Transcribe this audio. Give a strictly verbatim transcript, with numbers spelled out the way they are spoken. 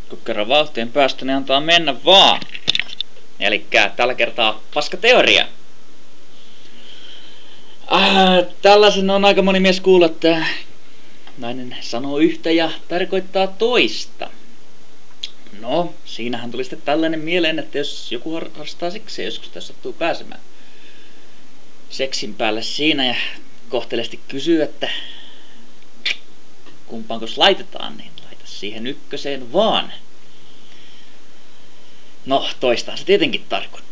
Kun kerran vauhtiin päästä, niin antaa mennä vaan. Elikkä tällä kertaa paskateoria. Äh, tällaisen on aika moni mies kuullut, että nainen sanoo yhtä ja tarkoittaa toista. No, siinähän tuli sitten tällainen mieleen, että jos joku harrastaa seksiä, joskus tässä sattuu pääsemään seksin päälle siinä ja kohteliasti kysyy, että kumpaankos laitetaan, niin laita siihen ykköseen vaan. No, toistaan se tietenkin tarkoittaa.